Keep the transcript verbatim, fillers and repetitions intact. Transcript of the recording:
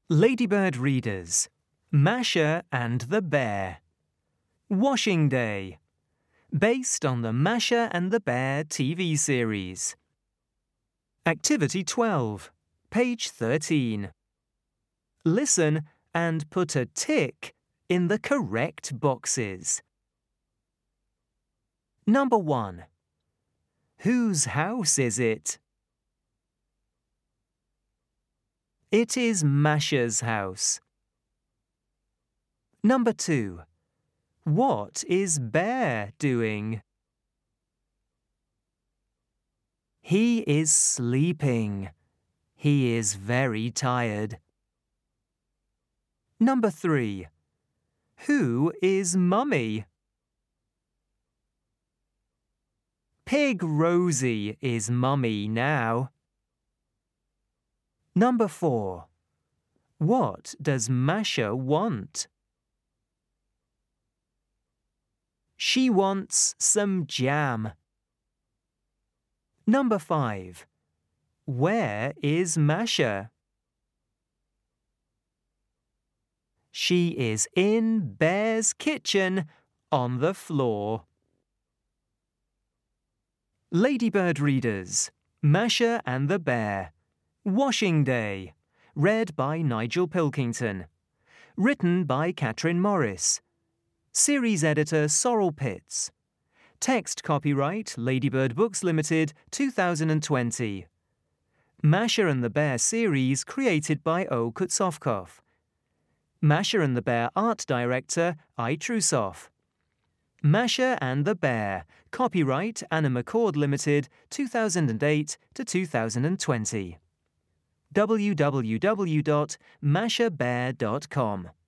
Ladybird readers, Masha and the Bear. Washing Day. Based on the Masha and the Bear T V series. Activity twelve, page thirteen. Listen and put a tick in the correct boxes. Number one. Whose house is it? It is Masha's house. Number two. What is Bear doing? He is sleeping. He is very tired. Number three. Who is Mummy? Pig Rosie is Mummy now. Number four. What does Masha want? She wants some jam. Number five. Where is Masha? She is in Bear's kitchen on the floor. Ladybird readers, Masha and the Bear. Washing Day. Read by Nigel Pilkington. Written by Catherine Morris. Series editor Sorrel Pitts. Text copyright Ladybird Books Limited two thousand twenty. Masha and the Bear series created by O. Kutsovkov. Masha and the Bear art director I. Trusov. Masha and the Bear. Copyright Anna McCord Limited two thousand eight to two thousand twenty. w w w dot masha bear dot com